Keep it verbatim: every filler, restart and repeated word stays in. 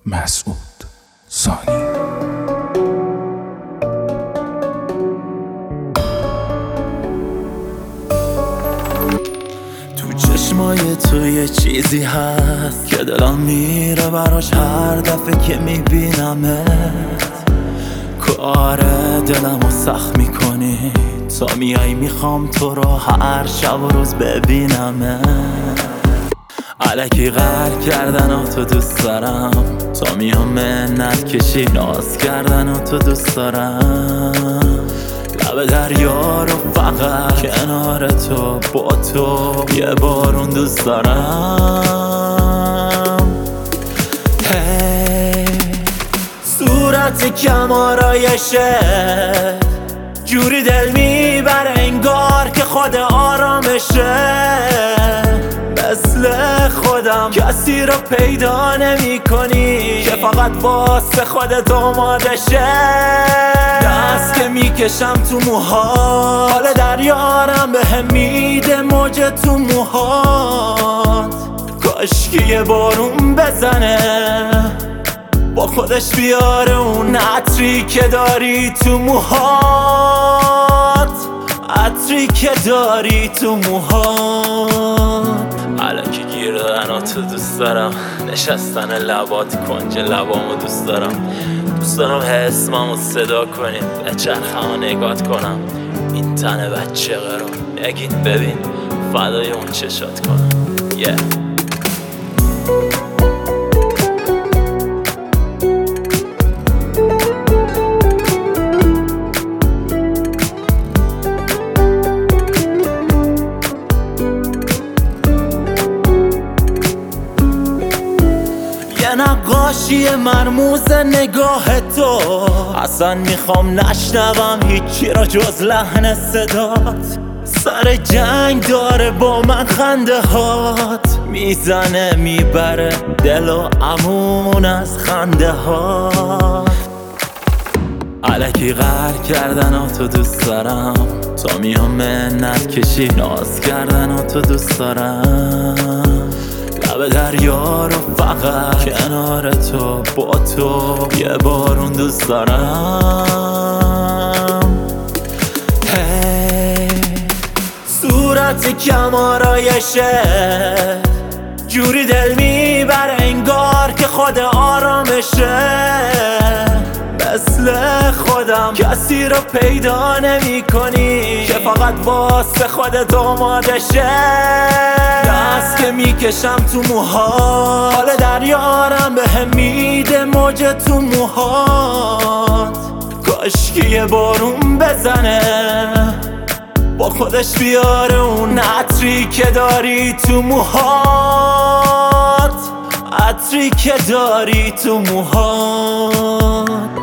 مسعود سانی. تو چشمای تو یه چیزی هست که دلم میره براش هر دفعه که میبینمت. کار دلمو سخت میکنی تا میای، میخوام تو رو هر شب و روز ببینمت. الکی غر کردن و تو دوست دارم، تا میام منت کشی ناز کردن و تو دوست دارم. لب دریا رو فقط کنار تو با تو یه بارون دوست دارم. هی صورت کم آرایشه جوری دل میبره انگار که خود آرامشه. مثل خودم کسی رو پیدا نمی کنی که فقط واسه خودت آمادشه. دست که میکشم تو موهات، حال دریارم به هم میده موج تو موهات. کاشکی یه بارون بزنه با خودش بیاره اون عطری که داری تو موهات، عطری که داری تو موهات. الکی گیر دادن و تو دوست دارم، نشستن لبات کنج لبامو دوست دارم. دوست دارم اسممو صدا کنیم، بچرخم و نگات کنم. این تن بچه قرار نگین ببین فدای اون چشات کنم. yeah. نقاشی مرموز نگاه تو، اصلا میخوام نشنوم هیچی را جز لحن صدات. سر جنگ داره با من خنده هات، میزنه میبره دل و امون از خنده هات. الکی غر کردن و تو دوست دارم، تا میام منت کشی ناز کردن و تو دوست دارم. لب دریا رو فقط کنار تو با تو یه بارون دوست دارم. هی صورت کم آرایشه جوری دل میبره انگار که خود آرامشه. مثل خودم کسی رو پیدا نمی کنی که فقط واسه خودت آماده شه. دست که میکشم تو موهات، حال دریارم به هم میده موج تو موهات. کاشکی یه بارون بزنه با خودش بیاره اون عطری که داری تو موهات، عطری که داری تو موهات.